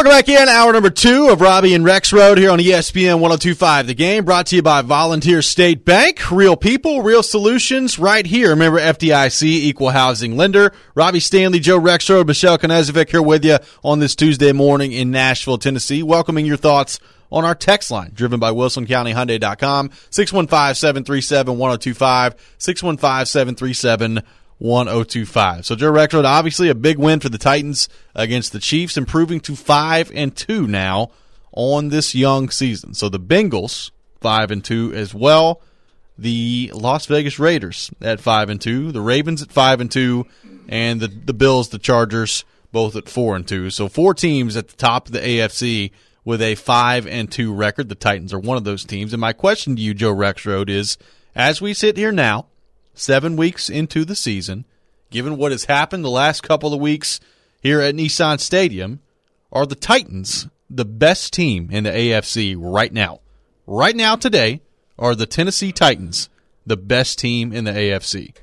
Welcome back in, hour number 2 of Robbie and Rex Road here on ESPN 102.5. The Game brought to you by Volunteer State Bank. Real people, real solutions right here. Remember, FDIC, equal housing lender. Robbie Stanley, Joe Rexrode, Michelle Konezovic here with you on this Tuesday morning in Nashville, Tennessee. Welcoming your thoughts on our text line, driven by WilsonCountyHyundai.com, 615-737-1025, 615-737-1025. So Joe Rexrode, obviously a big win for the Titans against the Chiefs, improving to 5-2 now on this young season. So the Bengals 5-2 as well. The Las Vegas Raiders at 5-2, the Ravens at 5-2, and the Bills, the Chargers, both at 4-2. So 4 teams at the top of the AFC with a 5-2 record. The Titans are one of those teams. And my question to you, Joe Rexrode, is as we sit here now, 7 weeks into the season, given what has happened the last couple of weeks here at Nissan Stadium, are the Titans the best team in the AFC right now? Right now, today, are the Tennessee Titans the best team in the AFC?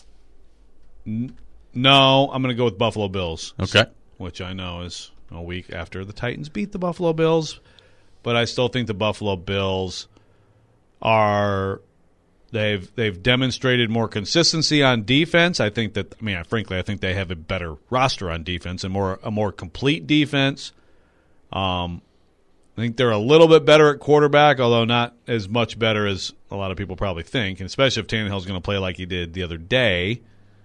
No, I'm going to go with Buffalo Bills. Okay. Which I know is a week after the Titans beat the Buffalo Bills, but I still think the Buffalo Bills are... They've demonstrated more consistency on defense. I think frankly, I think they have a better roster on defense and a more complete defense. I think they're a little bit better at quarterback, although not as much better as a lot of people probably think, and especially if Tannehill's going to play like he did the other day.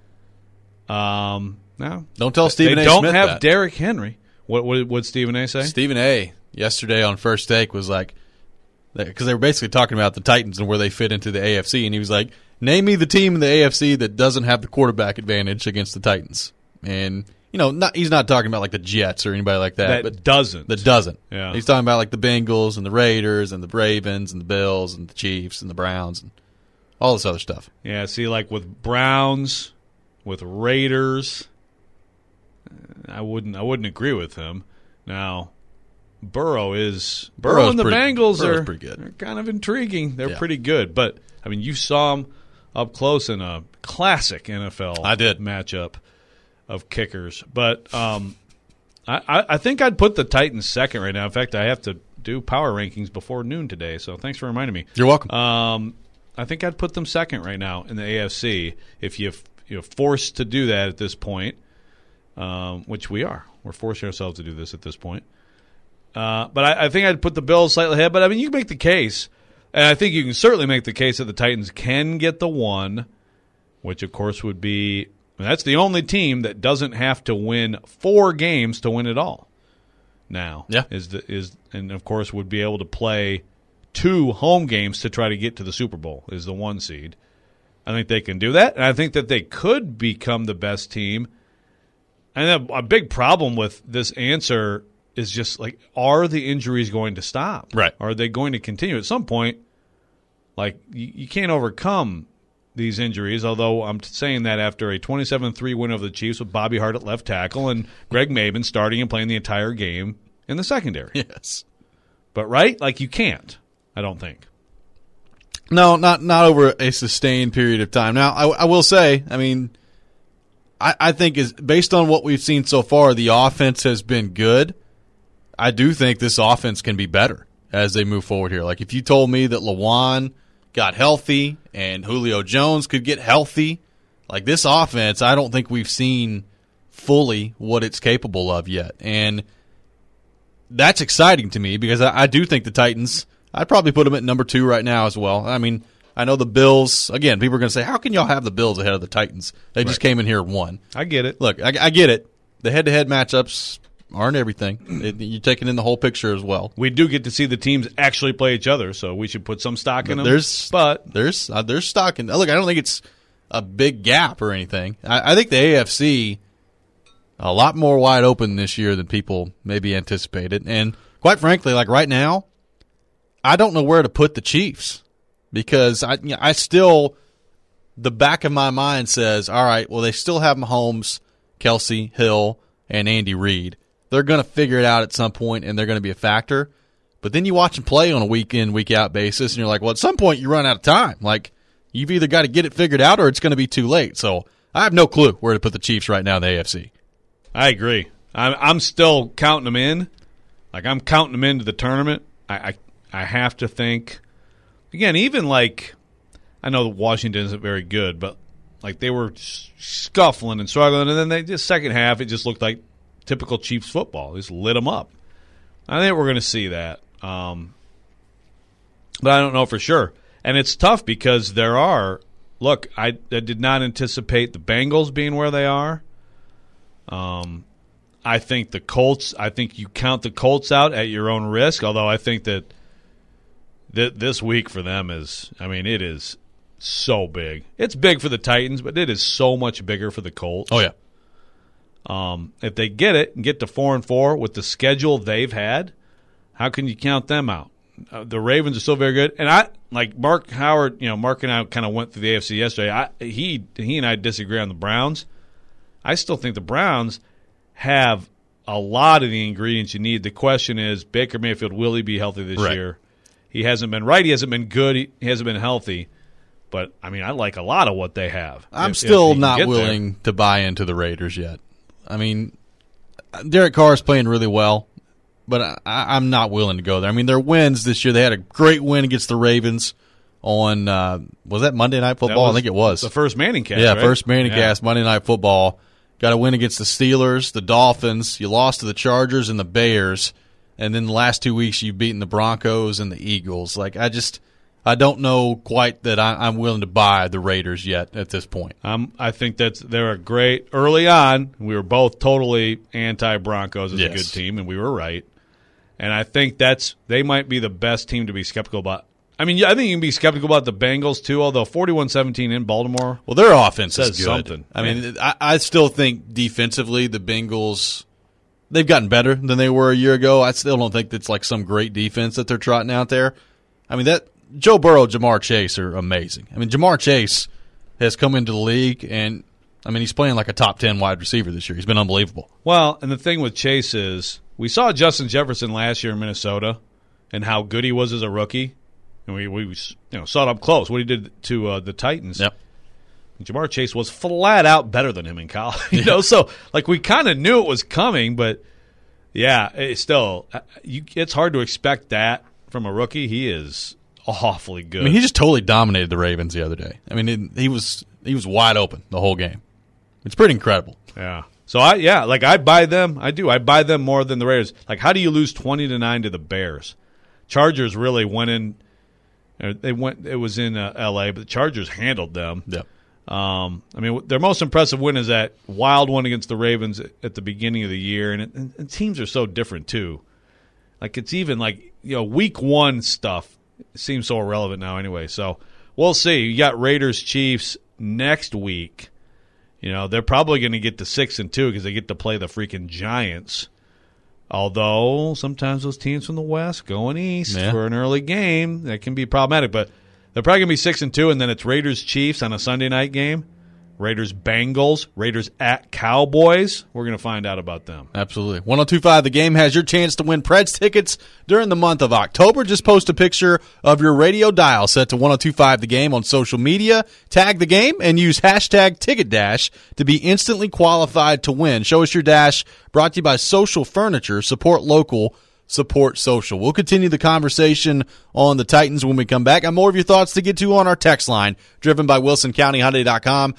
No, don't tell Stephen A. They don't Smith have that. Derrick Henry. What would Stephen A. say? Stephen A. yesterday on First Take was like, because they were basically talking about the Titans and where they fit into the AFC, and he was like, name me the team in the AFC that doesn't have the quarterback advantage against the Titans. And, he's not talking about like the Jets or anybody like that. That doesn't. Yeah. He's talking about like the Bengals and the Raiders and the Ravens and the Bills and the Chiefs and the Browns and all this other stuff. Yeah, see, like with Browns, with Raiders, I wouldn't agree with him. Now, Burrow and the Bengals are pretty good. They're kind of intriguing. They're pretty good. But, you saw them up close in a classic NFL matchup of kickers. But I think I'd put the Titans second right now. In fact, I have to do power rankings before noon today, so thanks for reminding me. You're welcome. I think I'd put them second right now in the AFC if you're forced to do that at this point, which we are. We're forcing ourselves to do this at this point. But I think I'd put the Bills slightly ahead. But, you can make the case, and I think you can certainly make the case that the Titans can get the 1, which, of course, would be – that's the only team that doesn't have to win 4 games to win it all now. Yeah. And, of course, would be able to play 2 home games to try to get to the Super Bowl is the 1 seed. I think they can do that, and I think that they could become the best team. And a big problem with this answer – is just like, are the injuries going to stop? Right. Are they going to continue? At some point, like, you can't overcome these injuries, although I'm saying that after a 27-3 win over the Chiefs with Bobby Hart at left tackle and Greg Maben starting and playing the entire game in the secondary. Yes. But, right? Like, you can't, I don't think. No, not over a sustained period of time. Now, I will say, I think is based on what we've seen so far, the offense has been good. I do think this offense can be better as they move forward here. Like, if you told me that Lewan got healthy and Julio Jones could get healthy, like, this offense, I don't think we've seen fully what it's capable of yet. And that's exciting to me because I do think the Titans, I'd probably put them at number 2 right now as well. I know the Bills, again, people are going to say, how can y'all have the Bills ahead of the Titans? They just came in here and won. I get it. Look, I get it. The head-to-head matchups aren't everything. You're taking in the whole picture as well. We do get to see the teams actually play each other, so we should put some stock in them. There's stock in. Look, I don't think it's a big gap or anything. I think the AFC a lot more wide open this year than people maybe anticipated. And quite frankly, like right now, I don't know where to put the Chiefs because I still, the back of my mind says, all right, well, they still have Mahomes, Kelsey, Hill, and Andy Reid. They're going to figure it out at some point, and they're going to be a factor. But then you watch them play on a week-in, week-out basis, and you're like, well, at some point you run out of time. Like, you've either got to get it figured out or it's going to be too late. So I have no clue where to put the Chiefs right now in the AFC. I agree. I'm still counting them in, Like, I'm counting them into the tournament. I have to think. Again, even like, I know Washington isn't very good, but like they were scuffling and struggling, and then they just second half, it just looked like typical Chiefs football. They just lit them up. I think we're going to see that. But I don't know for sure. And it's tough because there are – look, I did not anticipate the Bengals being where they are. I think the Colts – I think you count the Colts out at your own risk, although I think that this week for them is – I mean, it is so big. It's big for the Titans, but it is so much bigger for the Colts. Oh, yeah. If they get it and get to 4-4 with the schedule they've had, how can you count them out? The Ravens are still very good, and I like Mark Howard. You know, Mark and I kind of went through the AFC yesterday. He and I disagree on the Browns. I still think the Browns have a lot of the ingredients you need. The question is, Baker Mayfield, will he be healthy this year? He hasn't been right. He hasn't been good. He hasn't been healthy. But I mean, I like a lot of what they have. I'm still not willing to buy into the Raiders yet. I mean, Derek Carr is playing really well, but I'm not willing to go there. I mean, their wins this year, they had a great win against the Ravens on, was that Monday Night Football? I think it was. The first Manning cast, Yeah, right? first Manning cast, Monday Night Football. Got a win against the Steelers, the Dolphins. You lost to the Chargers and the Bears. And then the last 2 weeks, you've beaten the Broncos and the Eagles. Like, I don't know quite that I'm willing to buy the Raiders yet at this point. I think they're a great early on. We were both totally anti-Broncos as a good team, and we were right. And I think they might be the best team to be skeptical about. I mean, I think you can be skeptical about the Bengals too. Although 41-17 in Baltimore, well, their offense is good. Something. I mean, I still think defensively the Bengals, they've gotten better than they were a year ago. I still don't think that's like some great defense that they're trotting out there. I mean that. Joe Burrow, Jamar Chase are amazing. I mean, Jamar Chase has come into the league, and, I mean, he's playing like a top 10 wide receiver this year. He's been unbelievable. Well, and the thing with Chase is we saw Justin Jefferson last year in Minnesota and how good he was as a rookie. And we saw it up close, what he did to the Titans. Yep. Jamar Chase was flat out better than him in college. So, like, we kind of knew it was coming, but, yeah, it's hard to expect that from a rookie. He is awfully good. I mean, he just totally dominated the Ravens the other day. I mean, he was wide open the whole game. It's pretty incredible. Yeah. So I buy them. I do. I buy them more than the Raiders. Like, how do you lose 20-9 to the Bears? Chargers really went in. It was in L.A., but the Chargers handled them. Yep. I mean, their most impressive win is that wild one against the Ravens at the beginning of the year, and teams are so different too. Like, it's even like week one stuff. It seems so irrelevant now anyway. So we'll see. You got Raiders Chiefs next week. They're probably going to get to 6-2 because they get to play the freaking Giants. Although sometimes those teams from the West going east for an early game, that can be problematic. But they're probably going to be 6-2, and then it's Raiders Chiefs on a Sunday night game. Raiders Bengals, Raiders at Cowboys. We're going to find out about them. Absolutely. 102.5 The Game has your chance to win Preds tickets during the month of October. Just post a picture of your radio dial set to 102.5 The Game on social media, tag the game, and use hashtag TicketDash to be instantly qualified to win. Show us your dash, brought to you by Social Furniture. Support local, support social. We'll continue the conversation on the Titans when we come back. And more of your thoughts to get to on our text line, driven by WilsonCountyHyundai.com,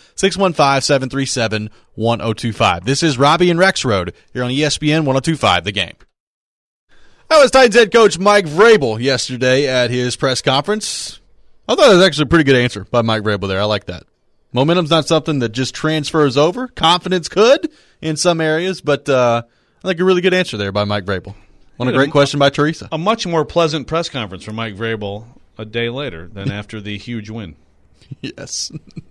615-737-1025. This is Robbie and Rex Road here on ESPN 102.5 The Game. That was Titans head coach Mike Vrabel yesterday at his press conference. I thought it was actually a pretty good answer by Mike Vrabel there. I like that. Momentum's not something that just transfers over. Confidence could in some areas, but I think a really good answer there by Mike Vrabel. A great question by Teresa. A much more pleasant press conference for Mike Vrabel a day later than after the huge win. Yes.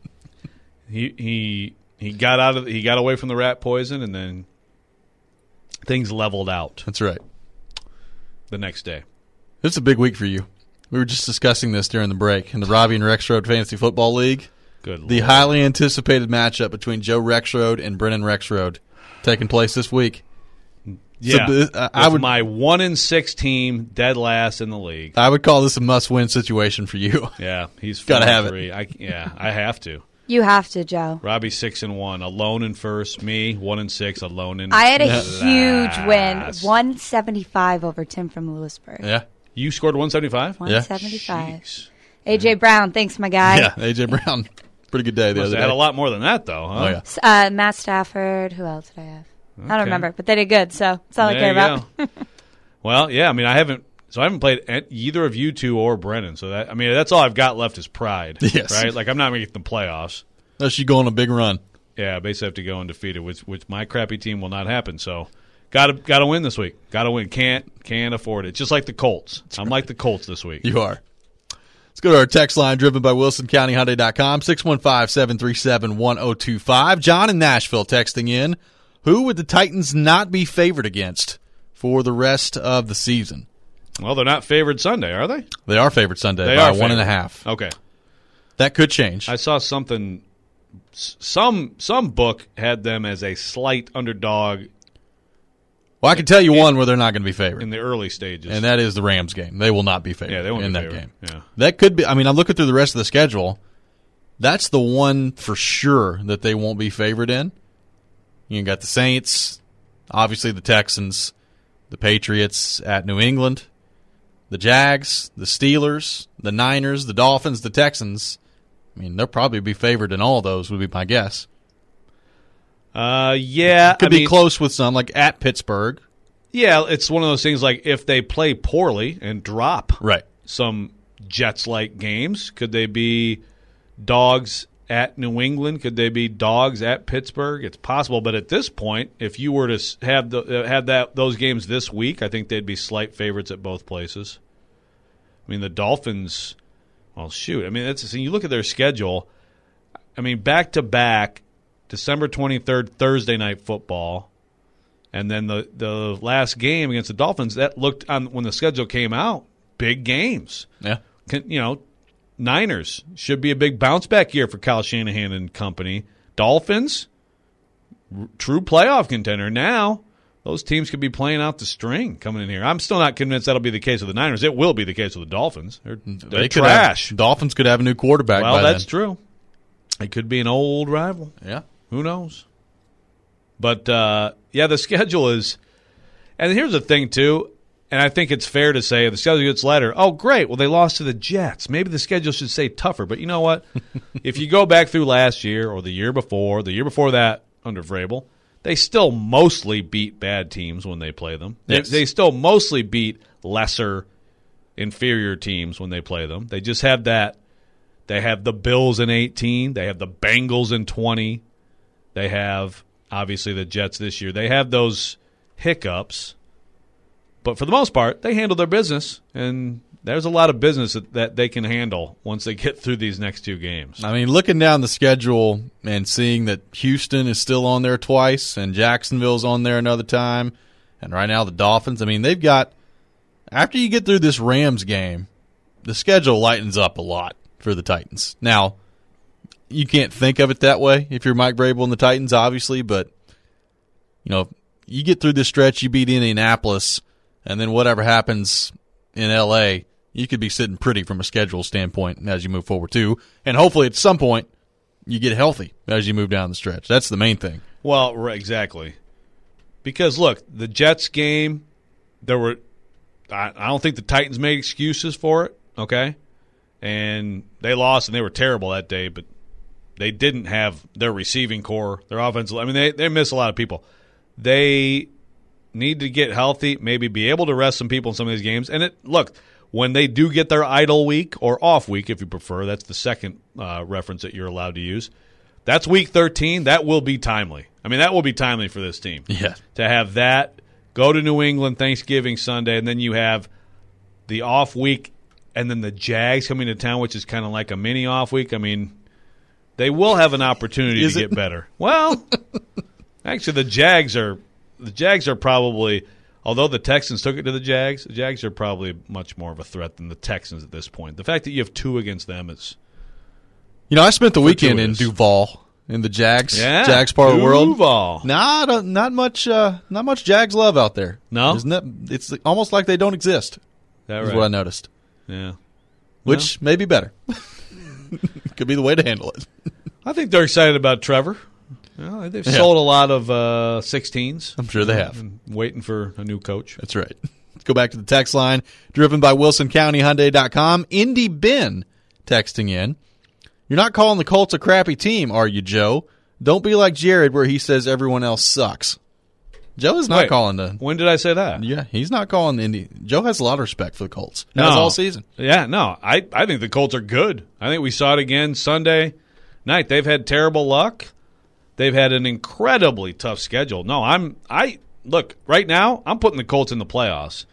He got away from the rat poison, and then things leveled out. That's right. The next day. It's a big week for you. We were just discussing this during the break in the Robbie and Rexroad Fantasy Football League. Good the Lord. Highly anticipated matchup between Joe Rexroad and Brennan Rexroad taking place this week. Yeah, so, I would my 1-6 team dead last in the league. I would call this a must-win situation for you. Yeah, he's gotta have it. I have to. You have to, Joe. Robbie 6-1, alone in first. Me 1-6, alone in. I had a huge win, 175 over Tim from Lewisburg. Yeah. You scored 175. 175. Jeez. AJ Brown, thanks, my guy. Yeah, A.J. Brown. Pretty good day the Must other have had day. a lot more than that, though. Huh? Oh, yeah. Matt Stafford. Who else did I have? I Okay. don't remember, but they did good, so that's all I care There you about. go. Well, yeah. I mean, I haven't played either of you two or Brennan. So that's all I've got left is pride. Yes. Right. Like I'm not making the playoffs. Unless you go on a big run. Yeah, basically have to go undefeated, which my crappy team will not happen. So, gotta win this week. Gotta win. Can't afford it. Just like the Colts. I'm like the Colts this week. You are. Let's go to our text line driven by WilsonCountyHyundai.com, 615-737-1025. John in Nashville texting in, who would the Titans not be favored against for the rest of the season? Well, they're not favored Sunday, are they? They are favored Sunday They by are 1.5. Okay. That could change. I saw something. Some book had them as a slight underdog Well, I can tell you one where they're not going to be favored, in the early stages, and that is the Rams game. They will not be favored they won't in be that favored. game. Yeah. That could be. I mean, I'm looking through the rest of the schedule. That's the one for sure that they won't be favored in. You got the Saints, obviously the Texans, the Patriots at New England, the Jags, the Steelers, the Niners, the Dolphins, the Texans. I mean, they'll probably be favored in all of those, would be my guess. Yeah, Could be close with some, like at Pittsburgh. Yeah, it's one of those things like if they play poorly and drop Right. some Jets-like games, could they be dogs at New England? Could they be dogs at Pittsburgh? It's possible, but at this point, if you were to have those games this week, I think they'd be slight favorites at both places. I mean, the Dolphins. Well, shoot. I mean, you look at their schedule. I mean, back to back, December 23rd, Thursday night football. And then the last game against the Dolphins, that looked on when the schedule came out, big games. Yeah. Niners should be a big bounce back year for Kyle Shanahan and company. Dolphins, true playoff contender. Now, those teams could be playing out the string coming in here. I'm still not convinced that'll be the case with the Niners. It will be the case with the Dolphins. They're trash. Dolphins could have a new quarterback Well, by that's then. true. It could be an old rival. Yeah. Who knows? But, yeah, the schedule is – and here's the thing, too, and I think it's fair to say the schedule gets lighter. Oh, great. Well, they lost to the Jets. Maybe the schedule should say tougher. But you know what? If you go back through last year or the year before that under Vrabel, they still mostly beat bad teams when they play them. Yes. They still mostly beat lesser, inferior teams when they play them. They just have that. They have the Bills in 18. They have the Bengals in 20. They have – obviously, the Jets this year, they have those hiccups. But for the most part, they handle their business, and there's a lot of business that they can handle once they get through these next two games. I mean, looking down the schedule and seeing that Houston is still on there twice and Jacksonville's on there another time, and right now the Dolphins, I mean, they've got – after you get through this Rams game, the schedule lightens up a lot for the Titans. Now, you can't think of it that way if you're Mike Vrabel and the Titans, obviously, but you know, you get through this stretch, you beat Indianapolis, and then whatever happens in L.A., you could be sitting pretty from a schedule standpoint as you move forward too, and hopefully at some point you get healthy as you move down the stretch. That's the main thing. Well, right, exactly. Because look, the Jets game, I don't think the Titans made excuses for it. Okay, and they lost and they were terrible that day, but they didn't have their receiving core, their offensive. I mean, they miss a lot of people. They need to get healthy, maybe be able to rest some people in some of these games. And look, when they do get their idle week or off week, if you prefer, that's the second reference that you're allowed to use. That's week 13. That will be timely. I mean, that will be timely for this team. Yeah. To have that, go to New England Thanksgiving Sunday, and then you have the off week, and then the Jags coming to town, which is kind of like a mini off week. I mean, they will have an opportunity to get better. Well, actually, the Jags are probably, although the Texans took it to the Jags are probably much more of a threat than the Texans at this point. The fact that you have two against them is, You know, I spent the weekend in fortuitous. Duval in the Jags Yeah, part of the world. Duval. Nah, not much Jags love out there. No? Isn't that? It's almost like they don't exist. That Is right? what I noticed. Yeah. Which may be better. Could be the way to handle it. I think they're excited about Trevor. Well, they've sold a lot of 16s. I'm sure they have. Waiting for a new coach. That's right. Let's go back to the text line, driven by WilsonCountyHyundai.com. Indy Ben texting in. You're not calling the Colts a crappy team, are you, Joe? Don't be like Jared where he says everyone else sucks. Joe is not calling the... When did I say that? Yeah, he's not calling the Indy. Joe has a lot of respect for the Colts. Has all season. Yeah, no. I think the Colts are good. I think we saw it again Sunday night. They've had terrible luck. They've had an incredibly tough schedule. No, look, right now, I'm putting the Colts in the playoffs.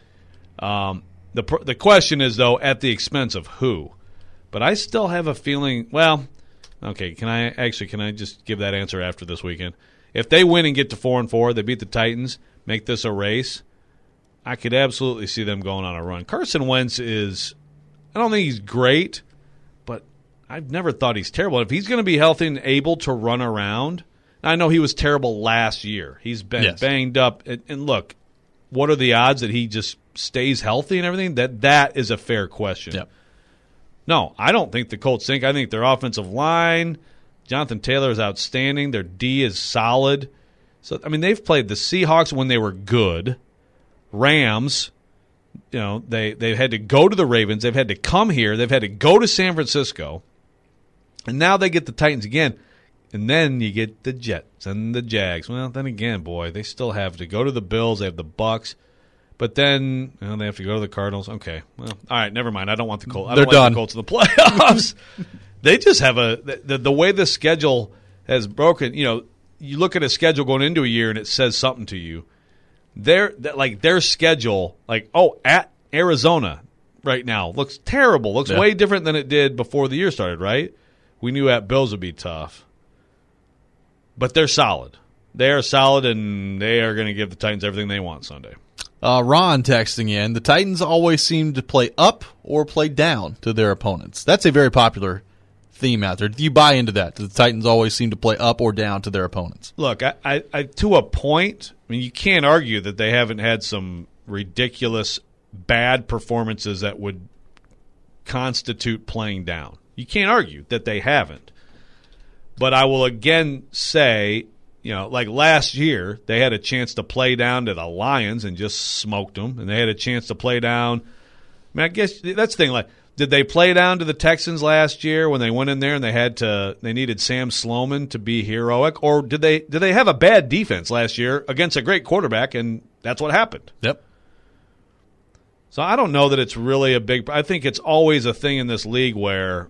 The question is, though, at the expense of who? But I still have a feeling, well, okay, can I just give that answer after this weekend? If they win and get to 4-4, they beat the Titans, make this a race, I could absolutely see them going on a run. Carson Wentz I don't think he's great, but I've never thought he's terrible. If he's going to be healthy and able to run around, I know he was terrible last year. He's been banged up. And look, what are the odds that he just stays healthy and everything? That is a fair question. Yep. No, I don't think the Colts stink. I think their offensive line, Jonathan Taylor is outstanding. Their D is solid. So, I mean, they've played the Seahawks when they were good. Rams, they've had to go to the Ravens. They've had to come here. They've had to go to San Francisco. And now they get the Titans again. And then you get the Jets and the Jags. Well, then again, boy, they still have to go to the Bills. They have the Bucks. But then they have to go to the Cardinals. Okay. Well, all right, never mind. I don't want the Colts. They're done. The Colts in the playoffs. They just have the way the schedule has broken. You look at a schedule going into a year and it says something to you. Their schedule, at Arizona right now looks terrible. Looks way different than it did before the year started. Right? We knew at Bills would be tough, but they're solid. They are solid, and they are going to give the Titans everything they want Sunday. Ron texting in, the Titans always seem to play up or play down to their opponents. That's a very popular theme out there. Do you buy into that? Do the Titans always seem to play up or down to their opponents? Look, I to a point, I mean, you can't argue that they haven't had some ridiculous bad performances that would constitute playing down. You can't argue that they haven't. But I will again say, like last year, they had a chance to play down to the Lions and just smoked them. And they had a chance to play down. I mean, I guess that's the thing. Did they play down to the Texans last year when they went in there and they needed Sam Sloman to be heroic? Or did they have a bad defense last year against a great quarterback, and that's what happened? Yep. So I don't know that it's really I think it's always a thing in this league where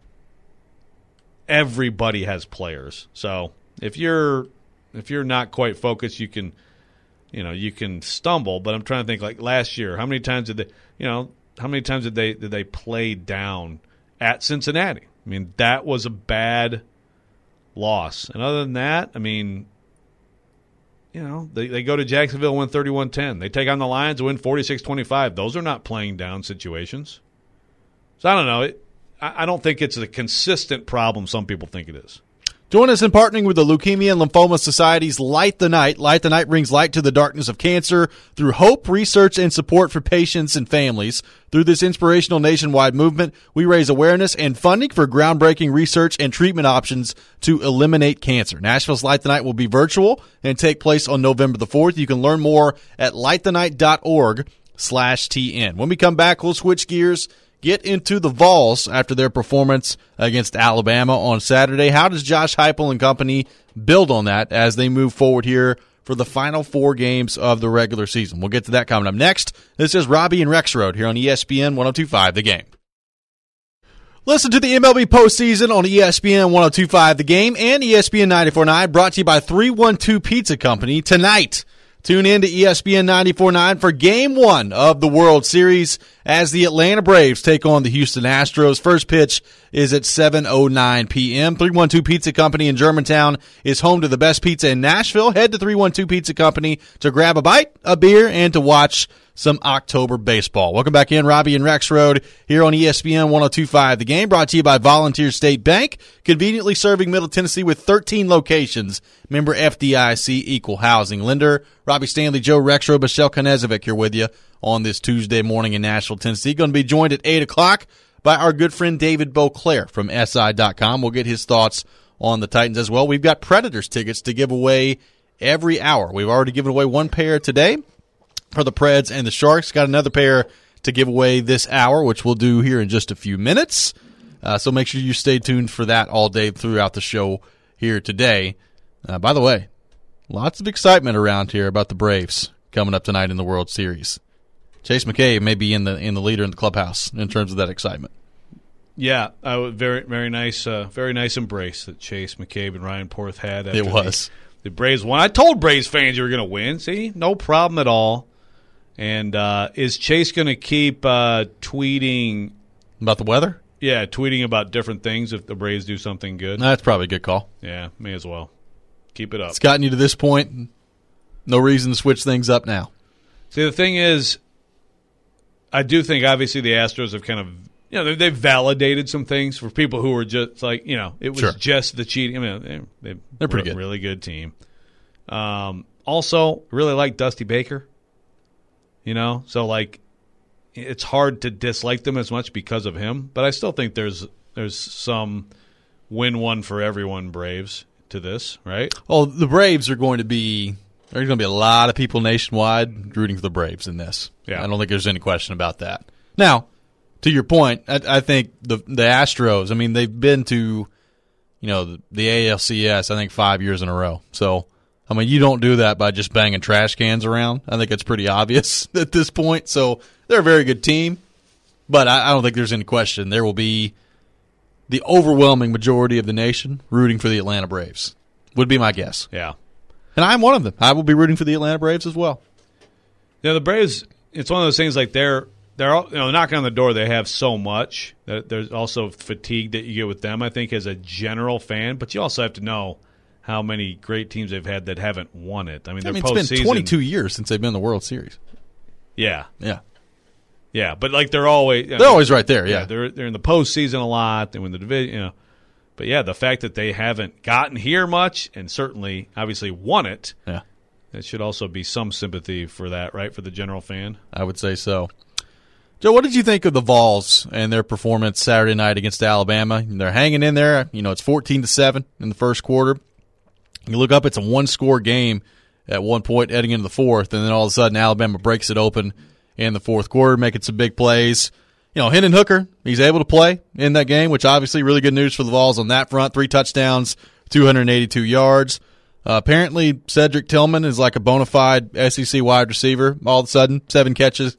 everybody has players. So if you're not quite focused, you can stumble. But I'm trying to think, like last year, how many times did they play down at Cincinnati? I mean, that was a bad loss. And other than that, I mean, they go to Jacksonville, win 31-10. They take on the Lions, win 46-25. Those are not playing down situations. So I don't know. I don't think it's a consistent problem some people think it is. Join us in partnering with the Leukemia and Lymphoma Society's Light the Night. Light the Night brings light to the darkness of cancer through hope, research, and support for patients and families. Through this inspirational nationwide movement, we raise awareness and funding for groundbreaking research and treatment options to eliminate cancer. Nashville's Light the Night will be virtual and take place on November the 4th. You can learn more at lightthenight.org/TN. When we come back, we'll switch gears, get into the Vols after their performance against Alabama on Saturday. How does Josh Heupel and company build on that as they move forward here for the final 4 games of the regular season? We'll get to that coming up next. This is Robbie and Rexroad here on ESPN 102.5 The Game. Listen to the MLB postseason on ESPN 102.5 The Game and ESPN 94.9, brought to you by 312 Pizza Company tonight. Tune in to ESPN 94.9 for Game 1 of the World Series as the Atlanta Braves take on the Houston Astros. First pitch is at 7:09 p.m. 312 Pizza Company in Germantown is home to the best pizza in Nashville. Head to 312 Pizza Company to grab a bite, a beer, and to watch some October baseball. Welcome back in, Robbie and Rexroad here on ESPN 102.5 The Game, brought to you by Volunteer State Bank, conveniently serving Middle Tennessee with 13 locations. Member FDIC, equal housing lender. Robbie Stanley, Joe Rexroad, Michelle Knezovic here with you on this Tuesday morning in Nashville, Tennessee. Going to be joined at 8 o'clock by our good friend David Beauclair from SI.com. We'll get his thoughts on the Titans as well. We've got Predators tickets to give away every hour. We've already given away one pair today for the Preds and the Sharks. Got another pair to give away this hour, which we'll do here in just a few minutes. So make sure you stay tuned for that all day throughout the show here today. By the way, lots of excitement around here about the Braves coming up tonight in the World Series. Chase McCabe may be in the leader in the clubhouse in terms of that excitement. Yeah, very nice embrace that Chase McCabe and Ryan Porth had. After It was. The Braves won. I told Braves fans you were going to win. See, no problem at all. And is Chase going to keep tweeting About the weather? Yeah, tweeting about different things if the Braves do something good? That's probably a good call. Yeah, may as well. Keep it up. It's gotten you to this point. No reason to switch things up now. See, the thing is, I do think obviously the Astros have kind of, they've validated some things for people who were just like, it was just the cheating. I mean, they're pretty good. Really good team. Also, really like Dusty Baker. So like, it's hard to dislike them as much because of him, but I still think there's some win one for everyone Braves to this, right? Oh, the Braves are going to be. There's going to be a lot of people nationwide rooting for the Braves in this. Yeah. I don't think there's any question about that. Now, to your point, I think the Astros, I mean, they've been to, the ALCS, I think 5 years in a row. So, I mean, you don't do that by just banging trash cans around. I think it's pretty obvious at this point. So, they're a very good team, but I don't think there's any question. There will be the overwhelming majority of the nation rooting for the Atlanta Braves, would be my guess. Yeah. And I'm one of them. I will be rooting for the Atlanta Braves as well. The Braves, it's one of those things like they're knocking on the door. They have so much. There's also fatigue that you get with them, I think, as a general fan. But you also have to know how many great teams they've had that haven't won it. I mean, it's been 22 years since they've been in the World Series. Yeah. Yeah. Yeah, but like they're always right there. Yeah, they're in the postseason a lot. They win the division, But yeah, the fact that they haven't gotten here much and certainly, obviously, won it. Yeah, that should also be some sympathy for that, right, for the general fan. I would say so. Joe, what did you think of the Vols and their performance Saturday night against Alabama? They're hanging in there. It's 14-7 in the first quarter. You look up, it's a one-score game at one point heading into the fourth, and then all of a sudden Alabama breaks it open in the fourth quarter, making some big plays. Hendon Hooker, he's able to play in that game, which obviously really good news for the Vols on that front. 3 touchdowns, 282 yards. Apparently, Cedric Tillman is like a bona fide SEC wide receiver all of a sudden. 7 catches,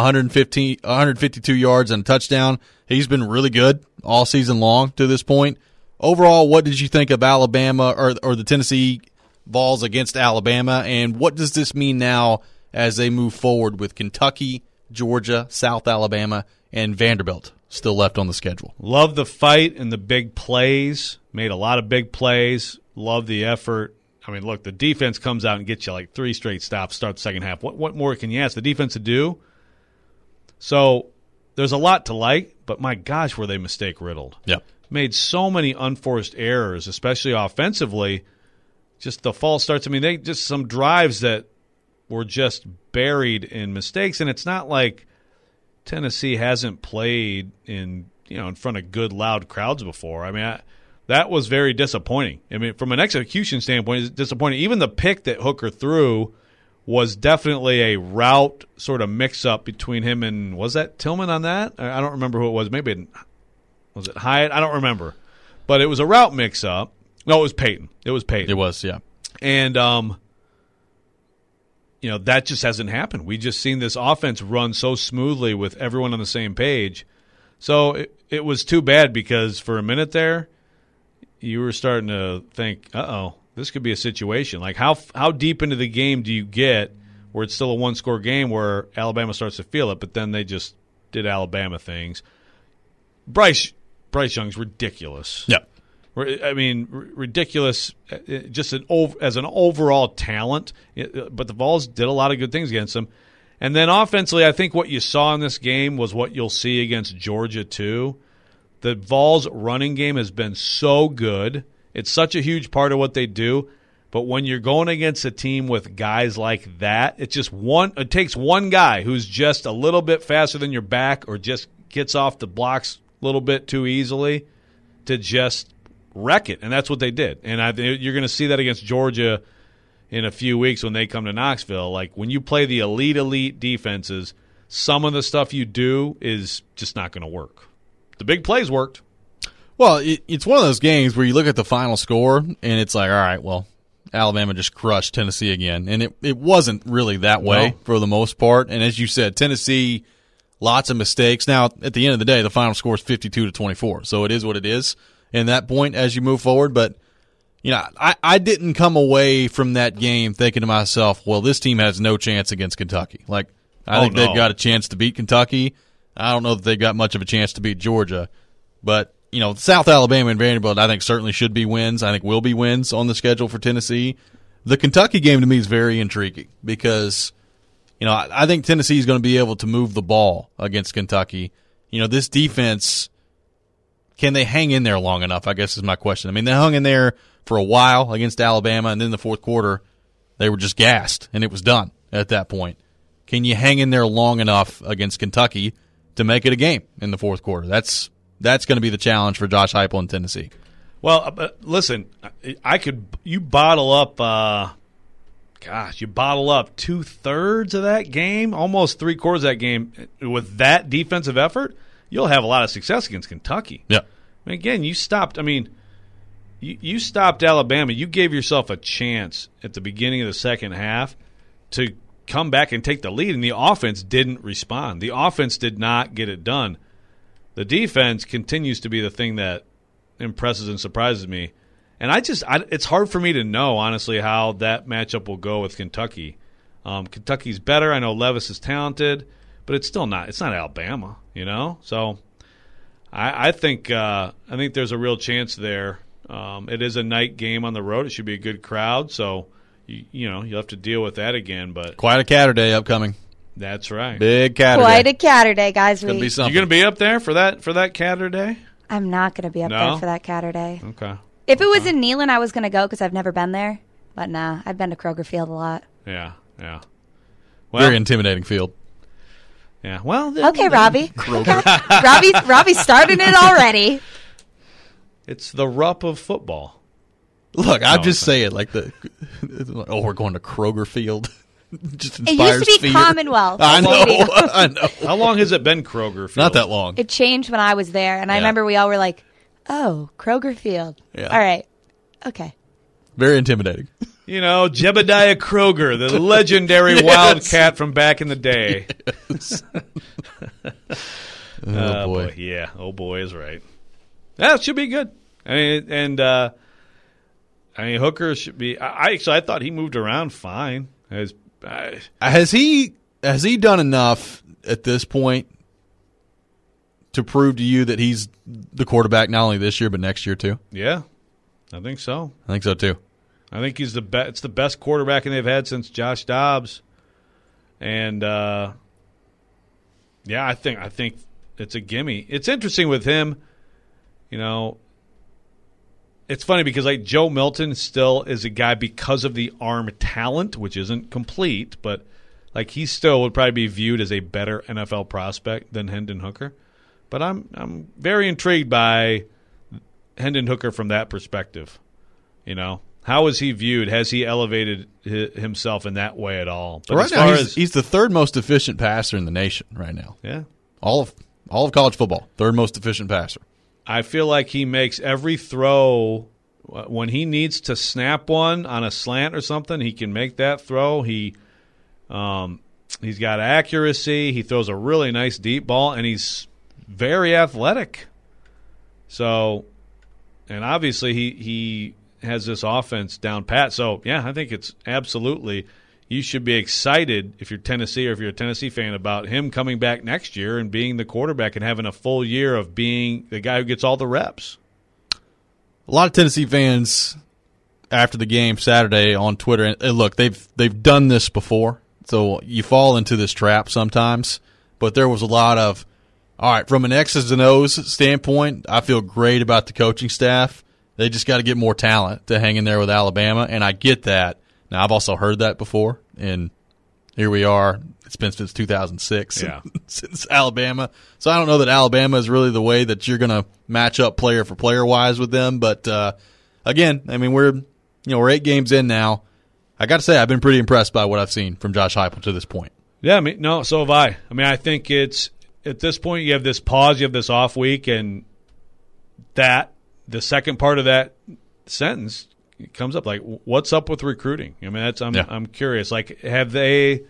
152 yards and a touchdown. He's been really good all season long to this point. Overall, what did you think of Alabama or the Tennessee Vols against Alabama, and what does this mean now as they move forward with Kentucky, Georgia, South Alabama, and Vanderbilt still left on the schedule? Love the fight and the big plays. Made a lot of big plays. Love the effort. I mean, look, the defense comes out and gets you like 3 straight stops, start the second half. What more can you ask the defense to do? So there's a lot to like, but my gosh, were they mistake-riddled. Yep. Made so many unforced errors, especially offensively. Just the false starts. I mean, they just some drives that were just buried in mistakes, and it's not like Tennessee hasn't played in front of good, loud crowds before. I mean, that was very disappointing. I mean, from an execution standpoint, it's disappointing. Even the pick that Hooker threw was definitely a route sort of mix-up between him and, was that Tillman on that? I don't remember who it was. Maybe was it Hyatt? I don't remember. But it was a route mix-up. No, it was Peyton. It was, yeah. And, that just hasn't happened. We just seen this offense run so smoothly with everyone on the same page. So it was too bad because for a minute there, you were starting to think, this could be a situation. Like how deep into the game do you get where it's still a one-score game where Alabama starts to feel it, but then they just did Alabama things. Bryce Young's ridiculous. Yeah. I mean, ridiculous just as an overall talent, but the Vols did a lot of good things against them. And then offensively, I think what you saw in this game was what you'll see against Georgia too. The Vols' running game has been so good. It's such a huge part of what they do. But when you're going against a team with guys like that, it takes one guy who's just a little bit faster than your back or just gets off the blocks a little bit too easily to just wreck it, and that's what they did. And you're going to see that against Georgia in a few weeks when they come to Knoxville. Like, when you play the elite defenses, some of the stuff you do is just not going to work. The big plays worked. Well, it's one of those games where you look at the final score, and it's like, all right, well, Alabama just crushed Tennessee again. And it wasn't really that way for the most part. And as you said, Tennessee, lots of mistakes. Now, at the end of the day, the final score is 52-24. So it is what it is in that point as you move forward. But, you know, I didn't come away from that game thinking to myself, well, this team has no chance against Kentucky. Like, I think they've got a chance to beat Kentucky. I don't know that they've got much of a chance to beat Georgia. But, you know, South Alabama and Vanderbilt, I think, certainly should be wins. I think will be wins on the schedule for Tennessee. The Kentucky game to me is very intriguing because, you know, I think Tennessee is going to be able to move the ball against Kentucky. You know, this defense, can they hang in there long enough, I guess is my question. I mean, they hung in there for a while against Alabama, and then in the fourth quarter, they were just gassed, and it was done at that point. Can you hang in there long enough against Kentucky to make it a game in the fourth quarter? That's going to be the challenge for Josh Heupel in Tennessee. Well, listen, you bottle up 2/3 of that game, almost 3/4 of that game with that defensive effort, you'll have a lot of success against Kentucky. Yeah. I mean, again, you stopped Alabama. You gave yourself a chance at the beginning of the second half to come back and take the lead, and the offense didn't respond. The offense did not get it done. The defense continues to be the thing that impresses and surprises me. And it's hard for me to know, honestly, how that matchup will go with Kentucky. Kentucky's better. I know Levis is talented, but it's still not. It's not Alabama, you know. So I think there's a real chance there. It is a night game on the road. It should be a good crowd. So you'll have to deal with that again. But quite a Catterday upcoming. That's right. Big Catterday. Quite a Catterday, guys. Gonna be something. You going to be up there for that Catterday? I'm not going to be up there for that Catterday. Okay. If it was in Neyland, I was going to go because I've never been there. But nah, I've been to Kroger Field a lot. Yeah. Well, very intimidating field. Yeah. Well. Okay, Robbie. Robbie's starting it already. It's the Rupp of football. Look, I'm just saying, like we're going to Kroger Field. Just it used to be fear. Commonwealth. I know. How long has it been Kroger Field? Not that long. It changed when I was there, and I remember we all were like, "Oh, Kroger Field. Yeah. All right, okay." Very intimidating. You know, Jebediah Kroger, the legendary Wildcat from back in the day. Yes. Oh boy, yeah. Oh boy is right. That should be good. I mean, Hooker should be. I thought he moved around fine. Has he done enough at this point to prove to you that he's the quarterback not only this year but next year too? Yeah, I think so. I think so too. I think he's it's the best quarterbacking they've had since Josh Dobbs, and I think it's a gimme. It's interesting with him, you know. It's funny because like Joe Milton still is a guy because of the arm talent, which isn't complete, but like he still would probably be viewed as a better NFL prospect than Hendon Hooker. But I'm very intrigued by Hendon Hooker from that perspective. You know, how is he viewed? Has he elevated himself in that way at all? But right now, he's the third most efficient passer in the nation right now. Yeah, all of college football, third most efficient passer. I feel like he makes every throw when he needs to snap one on a slant or something. He can make that throw. He's got accuracy. He throws a really nice deep ball, and he's very athletic. So, and obviously he has this offense down pat. So, yeah, I think it's absolutely you should be excited if you're Tennessee or if you're a Tennessee fan about him coming back next year and being the quarterback and having a full year of being the guy who gets all the reps. A lot of Tennessee fans after the game Saturday on Twitter, and look, they've done this before, so you fall into this trap sometimes. But there was a lot of, all right, from an X's and O's standpoint, I feel great about the coaching staff. They just got to get more talent to hang in there with Alabama, and I get that. Now, I've also heard that before, and here we are. It's been since 2006 Yeah. since Alabama. So I don't know that Alabama is really the way that you're going to match up player for player wise with them. But again, I mean, we're 8 games in now. I got to say, I've been pretty impressed by what I've seen from Josh Heupel to this point. Yeah, I mean, no, so have I. I mean, I think it's at this point you have this pause, you have this off week, and that the second part of that sentence comes up like, what's up with recruiting? I mean, I'm curious. Like, have they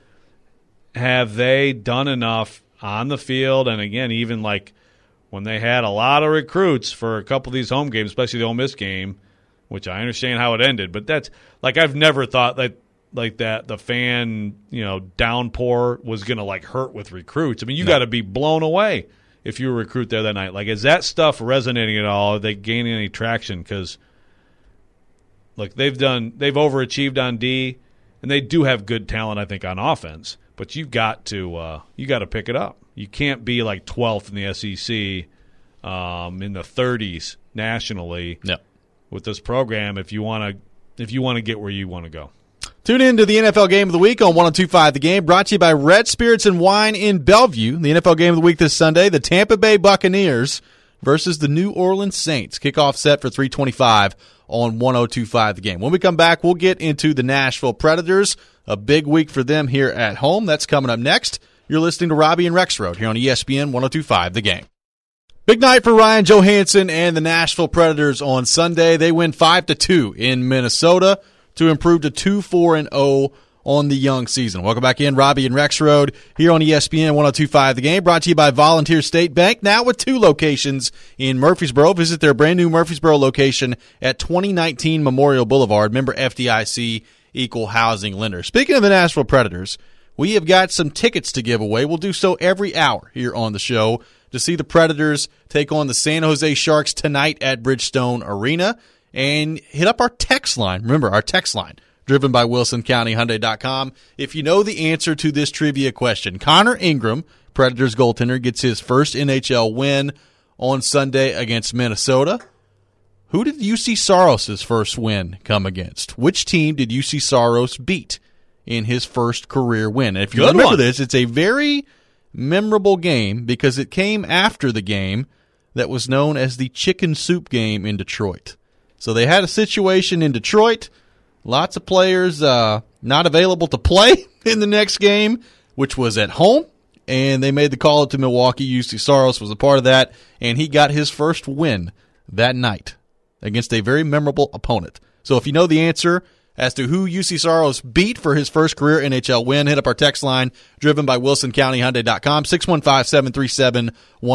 done enough on the field? And again, even like when they had a lot of recruits for a couple of these home games, especially the Ole Miss game, which I understand how it ended, but that's like I've never thought like that the fan downpour was going to like hurt with recruits. I mean, you got to be blown away if you were a recruit there that night. Like, is that stuff resonating at all? Are they gaining any traction? Because like they've overachieved on D, and they do have good talent, I think, on offense. But you've got to pick it up. You can't be like 12th in the SEC, in the 30s nationally with this program if you want to get where you want to go. Tune in to the NFL Game of the Week on 102.5 The Game, brought to you by Red Spirits and Wine in Bellevue. The NFL Game of the Week this Sunday, the Tampa Bay Buccaneers versus the New Orleans Saints. Kickoff set for 3:25 on 102.5 The Game. When we come back, we'll get into the Nashville Predators. A big week for them here at home. That's coming up next. You're listening to Robbie and Rexroad here on ESPN 102.5 The Game. Big night for Ryan Johansson and the Nashville Predators on Sunday. They win 5-2 in Minnesota to improve to 2-4-0 on the young season. Welcome back in, Robbie and Rexroad here on ESPN 102.5 The Game, brought to you by Volunteer State Bank, now with 2 locations in Murfreesboro. Visit their brand new Murfreesboro location at 2019 Memorial Boulevard. Member FDIC, equal housing lender. Speaking of the Nashville Predators, we have got some tickets to give away. We'll do so every hour here on the show to see the Predators take on the San Jose Sharks tonight at Bridgestone Arena. And hit up our text line. Remember, our text line, driven by WilsonCountyHyundai.com. If you know the answer to this trivia question, Connor Ingram, Predators goaltender, gets his first NHL win on Sunday against Minnesota. Who did UC Saros' first win come against? Which team did UC Saros beat in his first career win? And if you remember this, it's a very memorable game because it came after the game that was known as the Chicken Soup game in Detroit. So they had a situation in Detroit, lots of players not available to play in the next game, which was at home, and they made the call up to Milwaukee. UC Saros was a part of that, and he got his first win that night against a very memorable opponent. So if you know the answer as to who UC Saros beat for his first career NHL win, hit up our text line, driven by WilsonCountyHyundai.com, 615-737-1025,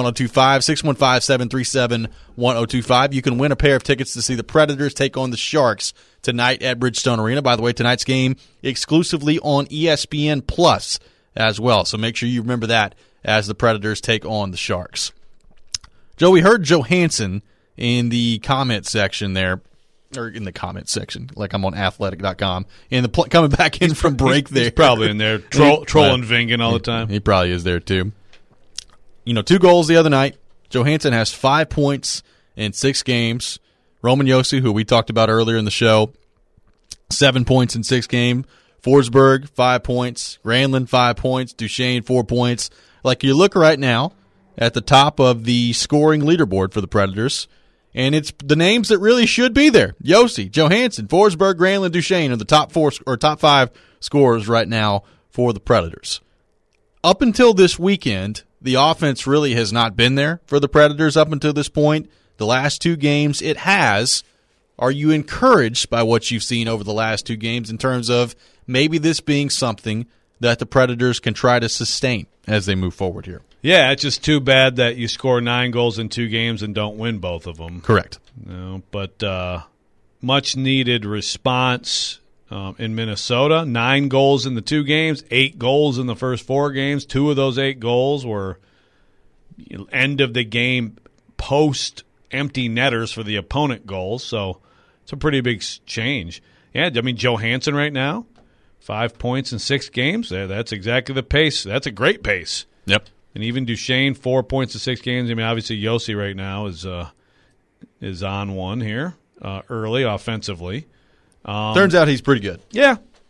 615-737-1025. You can win a pair of tickets to see the Predators take on the Sharks tonight at Bridgestone Arena. By the way, tonight's game exclusively on ESPN Plus as well, so make sure you remember that as the Predators take on the Sharks. Joe, we heard Johansson in the comment section there, or in the comment section, like I'm on athletic.com, and coming back in from break there. He's probably in there trolling Vingan all the time. He probably is there too. 2 goals the other night. Johansson has 5 points in 6 games. Roman Josi, who we talked about earlier in the show, 7 points in 6 games. Forsberg, 5 points. Granlund, 5 points. Duchesne, 4 points. Like, you look right now at the top of the scoring leaderboard for the Predators, and it's the names that really should be there. Josi, Johansson, Forsberg, Granlund, Duchesne are the top 5 scorers right now for the Predators. Up until this weekend, the offense really has not been there for the Predators up until this point. The last 2 games, it has. Are you encouraged by what you've seen over the last 2 games in terms of maybe this being something that the Predators can try to sustain as they move forward here? Yeah, it's just too bad that you score 9 goals in 2 games and don't win both of them. Correct. But much-needed response in Minnesota. 9 goals in the 2 games, 8 goals in the first 4 games. 2 of those 8 goals were end-of-the-game post-empty netters for the opponent goals, so it's a pretty big change. Yeah, I mean, Johansson right now, 5 points in 6 games. That's exactly the pace. That's a great pace. Yep. And even Duchesne, 4 points in 6 games. I mean, obviously Josi right now is on one here early offensively. Turns out he's pretty good. Yeah.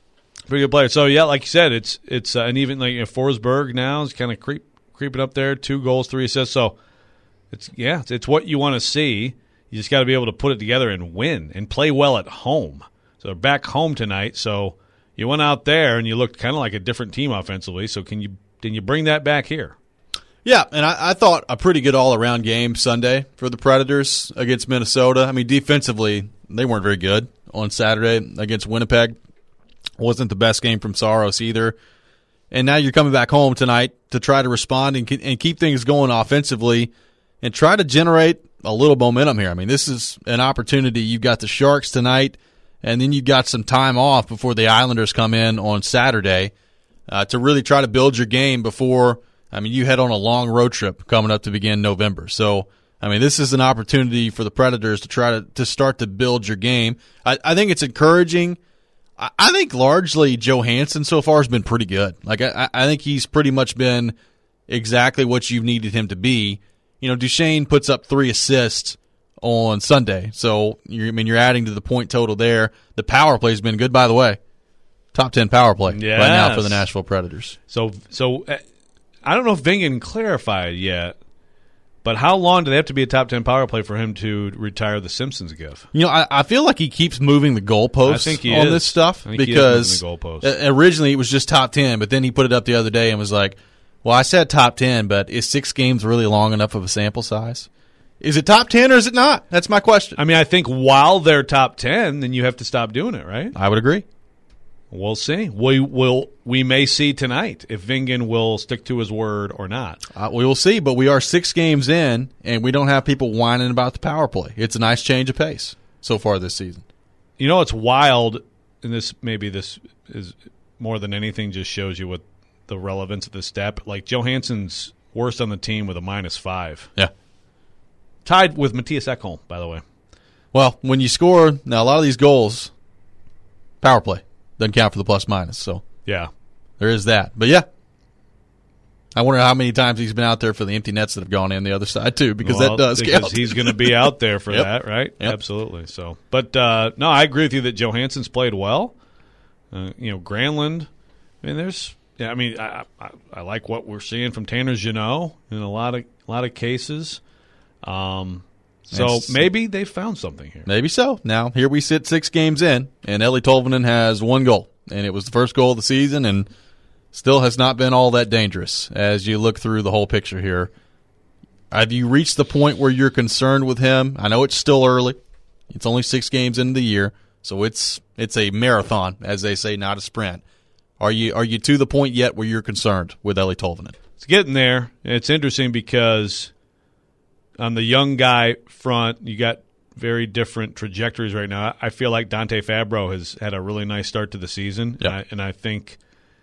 Pretty good player. So, yeah, like you said, it's and even like Forsberg now is kind of creeping up there. 2 goals, 3 assists. So, it's what you want to see. You just got to be able to put it together and win and play well at home. So, they're back home tonight. So, you went out there and you looked kind of like a different team offensively. So, can you bring that back here? Yeah, and I thought a pretty good all-around game Sunday for the Predators against Minnesota. I mean, defensively, they weren't very good on Saturday against Winnipeg. Wasn't the best game from Saros either. And now you're coming back home tonight to try to respond and keep things going offensively and try to generate a little momentum here. I mean, this is an opportunity. You've got the Sharks tonight, and then you've got some time off before the Islanders come in on Saturday to really try to build your game before – I mean, you head on a long road trip coming up to begin November. So, I mean, this is an opportunity for the Predators to try to start to build your game. I think it's encouraging. I think largely Johansson so far has been pretty good. Like, I think he's pretty much been exactly what you've needed him to be. You know, Duchesne puts up 3 assists on Sunday. So, you're adding to the point total there. The power play has been good, by the way. Top 10 power play right now for the Nashville Predators. So I don't know if Vingan clarified yet, but how long do they have to be a top 10 power play for him to retire the Simpsons gif? You know, I feel like he keeps moving the goalposts on this stuff because originally it was just top 10, but then he put it up the other day and was like, well, I said top 10, but is 6 games really long enough of a sample size? Is it top 10 or is it not? That's my question. I mean, I think while they're top 10, then you have to stop doing it, right? I would agree. We'll see. We may see tonight if Vingan will stick to his word or not. We will see, but we are 6 games in, and we don't have people whining about the power play. It's a nice change of pace so far this season. You know, it's wild, and this is more than anything just shows you what the relevance of this step. Like, Johansson's worst on the team with a -5. Yeah. Tied with Matthias Ekholm, by the way. Well, when you score, now a lot of these goals, power play. Doesn't count for the plus-minus, so yeah, there is that. But, yeah, I wonder how many times he's been out there for the empty nets that have gone in the other side, too, because that does count. Because he's going to be out there for Yep. that, right? Yep. Absolutely. So, but, no, I agree with you that Johansson's played well. Granlund, I mean, I like what we're seeing from Tanner Jeannot in a lot of cases. So maybe they found something here. Maybe so. Now, here we sit 6 games in, and Eeli Tolvanen has 1 goal. And it was the first goal of the season and still has not been all that dangerous as you look through the whole picture here. Have you reached the point where you're concerned with him? I know it's still early. It's only 6 games into the year, so it's a marathon, as they say, not a sprint. Are you to the point yet where you're concerned with Eeli Tolvanen? It's getting there. It's interesting because on the young guy front, you got very different trajectories right now. I feel like Dante Fabro has had a really nice start to the season, and I think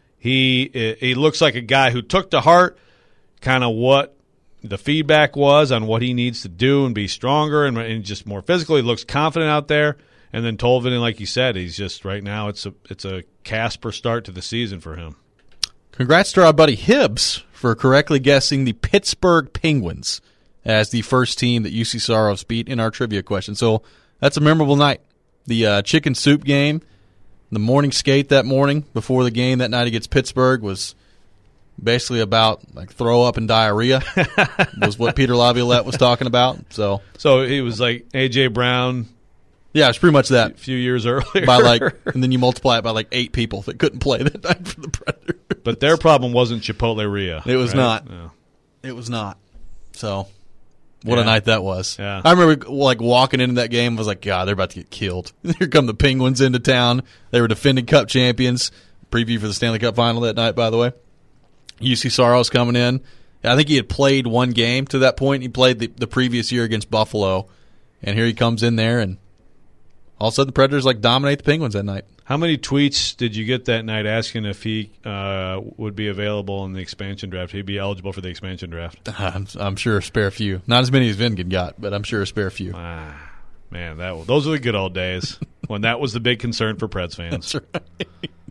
he looks like a guy who took to heart kind of what the feedback was on what he needs to do and be stronger and just more physical. He looks confident out there. And then Tolvanen, like you said, he's just right now it's a Casper start to the season for him. Congrats to our buddy Hibbs for correctly guessing the Pittsburgh Penguins as the first team that UC Saros beat in our trivia question. So that's a memorable night. The chicken soup game, the morning skate that morning before the game that night against Pittsburgh was basically about like throw up and diarrhea was what Peter Laviolette was talking about. So it was like A.J. Brown. Yeah, it's pretty much that. A few years earlier. And then you multiply it by 8 people that couldn't play that night for the Predators. But their problem wasn't Chipotle-ria. It was right? not. No. It was not. So what a night that was. Yeah. I remember walking into that game, I was like, God, they're about to get killed. Here come the Penguins into town. They were defending Cup champions. Preview for the Stanley Cup final that night, by the way. UC Saros coming in. I think he had played 1 game to that point. He played the previous year against Buffalo. And here he comes in there, and all of a sudden the Predators dominate the Penguins that night. How many tweets did you get that night asking if he would be available in the expansion draft? He'd be eligible for the expansion draft. I'm sure a spare few. Not as many as Vingan got, but I'm sure a spare few. Man, those are the good old days when that was the big concern for Preds fans. That's right.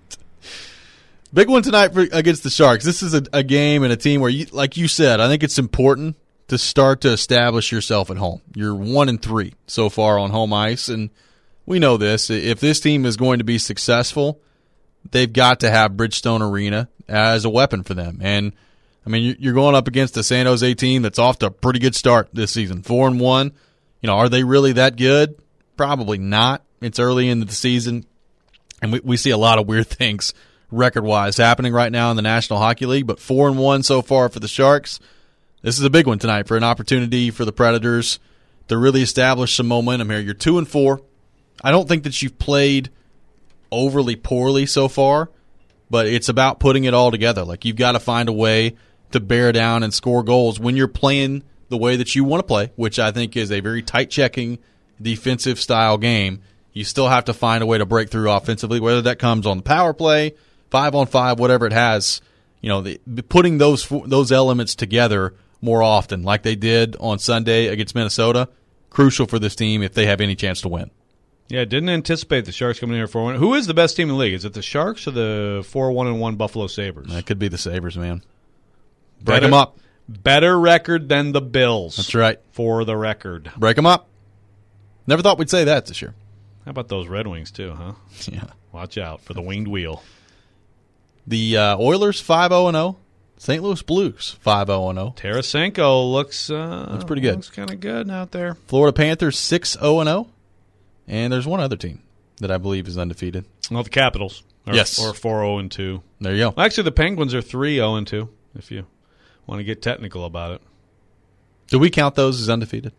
Big one tonight against the Sharks. This is a game and a team where, like you said, I think it's important to start to establish yourself at home. You're 1-3 so far on home ice, and we know this. If this team is going to be successful, they've got to have Bridgestone Arena as a weapon for them. And, I mean, you're going up against a San Jose team that's off to a pretty good start this season, 4-1. Are they really that good? Probably not. It's early into the season, and we see a lot of weird things record-wise happening right now in the National Hockey League, but 4-1 so far for the Sharks. This is a big one tonight for an opportunity for the Predators to really establish some momentum here. You're 2-4. I don't think that you've played overly poorly so far, but it's about putting it all together. Like, you've got to find a way to bear down and score goals when you're playing the way that you want to play, which I think is a very tight-checking defensive style game. You still have to find a way to break through offensively, whether that comes on the power play, 5-on-5, whatever it has. Putting those elements together more often, like they did on Sunday against Minnesota, crucial for this team if they have any chance to win. Yeah, didn't anticipate the Sharks coming in here 4-1. Who is the best team in the league? Is it the Sharks or the 4-1-1 Buffalo Sabres? That could be the Sabres, man. Break them up. Better record than the Bills. That's right. For the record. Break them up. Never thought we'd say that this year. How about those Red Wings, too, huh? Yeah. Watch out for the winged wheel. The Oilers 5-0-0. St. Louis Blues 5-0-0. Tarasenko looks pretty good. Looks kind of good out there. Florida Panthers 6-0-0. And there's one other team that I believe is undefeated. Well, the Capitals. Yes. Or 4-0-2. There you go. Well, actually, the Penguins are 3-0-2, if you want to get technical about it. Do we count those as undefeated?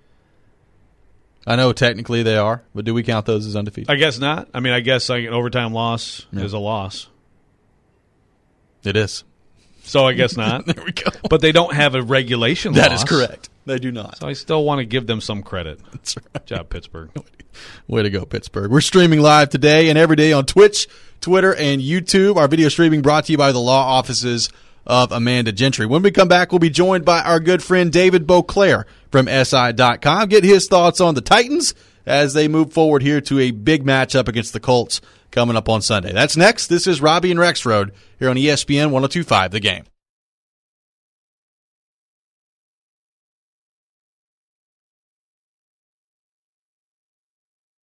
I know technically they are, but do we count those as undefeated? I guess not. I mean, I guess an overtime loss is a loss. It is. So I guess not. There we go. But they don't have a regulation loss. That is correct. They do not. So I still want to give them some credit. That's right. Good job, Pittsburgh. Way to go, Pittsburgh. We're streaming live today and every day on Twitch, Twitter, and YouTube. Our video streaming brought to you by the law offices of Amanda Gentry. When we come back, we'll be joined by our good friend David Beauclair from SI.com. Get his thoughts on the Titans as they move forward here to a big matchup against the Colts coming up on Sunday. That's next. This is Robbie and Rexroad here on ESPN 102.5 The Game.